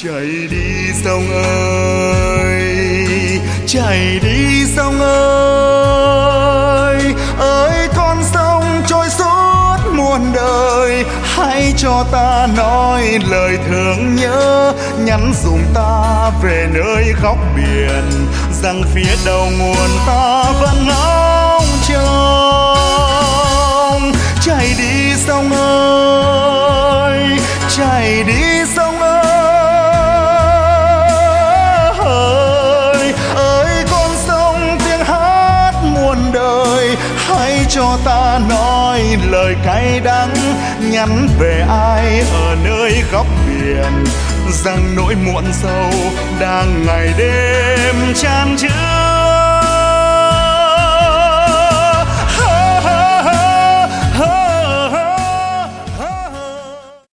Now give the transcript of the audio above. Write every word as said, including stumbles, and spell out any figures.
Chạy đi sông ơi, chạy đi sông ơi, ơi con sông trôi suốt muôn đời. Hãy cho ta nói lời thương nhớ, nhắn dùng ta về nơi góc biển, rằng phía đầu nguồn ta vẫn ngóng trông. Chạy đi sông ơi, chạy đi sông ơi, ơi con sông tiếng hát muôn đời. Hãy cho ta nói lời cay đắng, nhắn về ai ở nơi góc biển, rằng nỗi muộn sâu đang ngày đêm chan chứa.